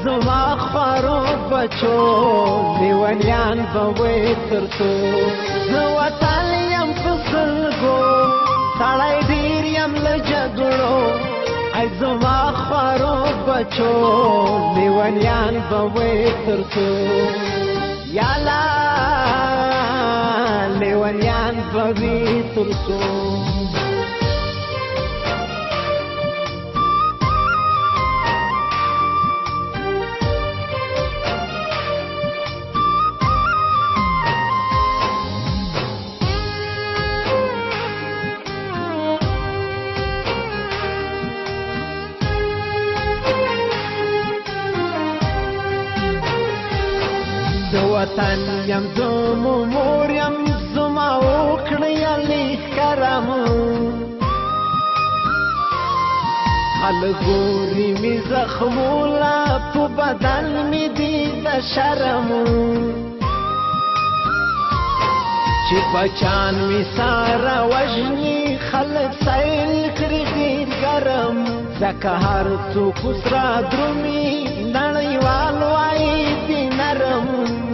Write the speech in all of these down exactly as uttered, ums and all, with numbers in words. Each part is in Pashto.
زما خوارو بچو لیونیان به وې تر څو زه وطن یم په سترګو سړی ډېر یم له جګړو ای زما خوارو بچو لیونیان به وې تر څو یالا لیونیان به وې تر څو د وطن یم زمو مور یم زما وکړی لیک کرم خلک ګوري مې زخموله په بدن مې دي د شرم چې بچان مې ساره وژني خلک سیل کړي ډېر ګرم ځکه هر څوک اوس را درومي نړیوال وایي دي نرم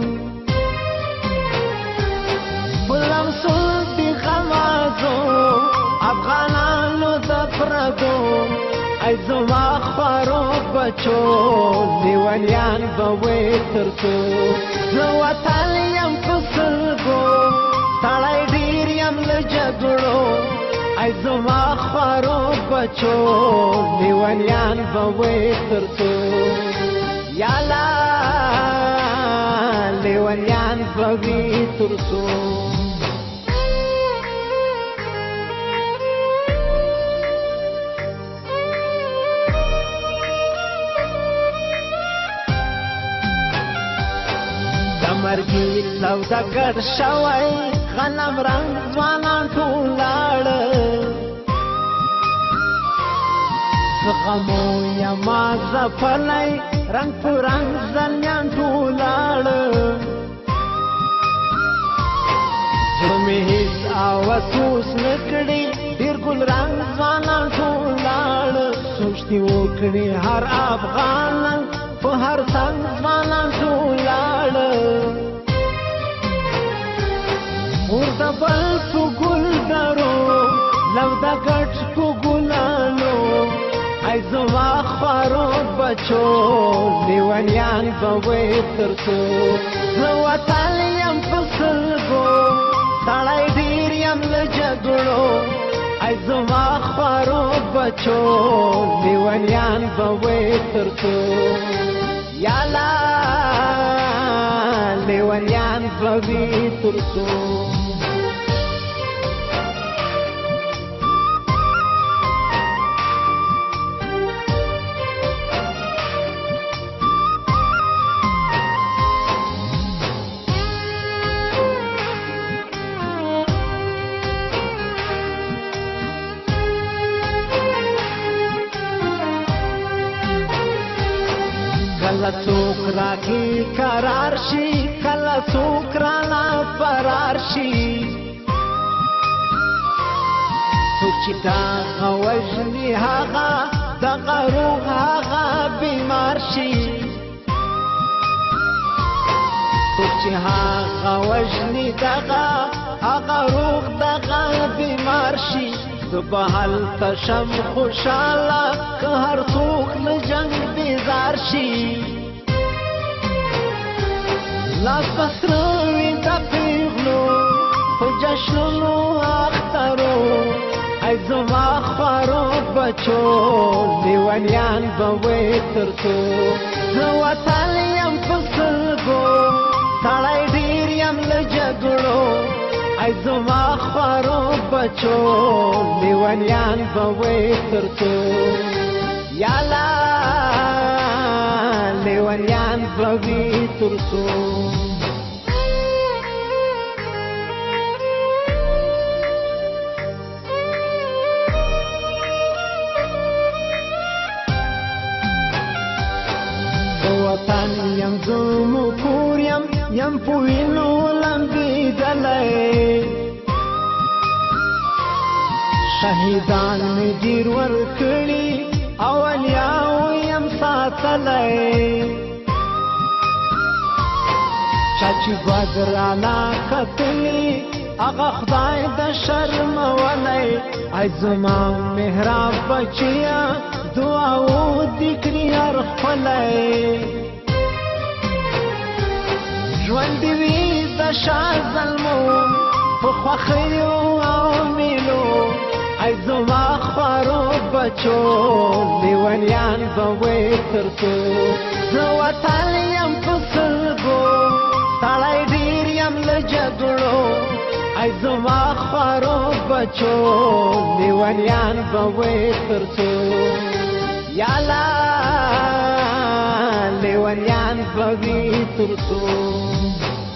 لمسول دی غمازو افغانانو د پردو ای زما خوارو بچو لیونیان به وې تر څو زه وطن یم په سترګو سړی ډېر یم له جګړو ای زما خوارو بچو لیونیان به وې تر څو یالا لیونیان به وې تر څو مرګي سوداګر شوی غنم رنګ ځوانان ټول لاړه زغمو یما ځپلی رنګ په رنګ زلمیان ټول لاړه زړه مې هېڅ اوسوس نه کړي ډېر ګل رنګ ځوانان ټول لاړه سوچ دې وکړي هر افغان په هر څنګ ځوانان ټول لاړه اور د بل په ګل درو لو د ګټ په ګلانو ای زما خوارو بچو لیونیان به وې تر څو زه وطن یم په سترګو سړی ډېر یم له جګړو ای زما خوارو بچو لیونیان به وې تر څو یالا لیونیان به وې تر څو کله څوک راکې قرار شي کله څوک رانا فرار شي څوک چې دغه وژني هغه دغه روح هغه بیمار شي څوک چې هغه وژني دغه هغه روح دغه بیمار شي زه به هلته شم خوشحاله که هر څوک له جنګ بیزار شي لاس په سره وي د پیغلو په جشنونو اخترو ای زما خوارو بچو لیونیان به وې تر څو زه وطن یم په سترګو سړی ډېر یم له جګړو ای زما خوارو بچو لیونیان به وې تر څو یالا لیونیان به وې تر څو وطن یم زمو کور یم یم په وینو لمبېدلی شهیدان مې ډېر ورکړي اولیاو یم ساتلی چې بدرانا کتلی هغه خدای د شرم ولای ای زما محراب بچیا دعاو دکری هر خپلای ژوند وی د شاه ظلمو په خوښیو او میلو ای زما خوارو بچو لیونیان به وی ترڅو زه وطن یم په سترګو ستړی ډېر یم له جګړو ای زما خوارو بچو لیونیان به وی ترڅو یالا لیونیان به وی ترڅو